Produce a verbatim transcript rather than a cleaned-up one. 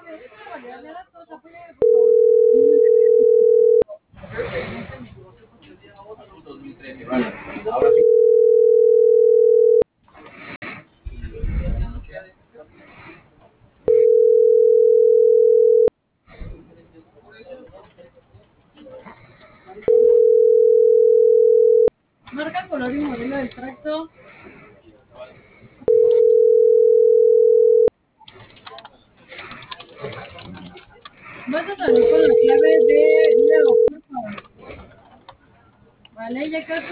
Marca, color y modelo del tracto. Vas a salir con la clave de Leo, por favor. Vale, ya quedó.